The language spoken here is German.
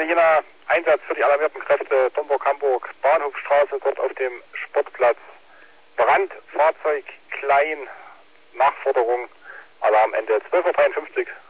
Jena, Einsatz für die alarmierten Kräfte, Domburg-Hamburg, Bahnhofstraße, dort auf dem Sportplatz. Brandfahrzeug klein, Nachforderung, Alarm Ende 12:53 Uhr.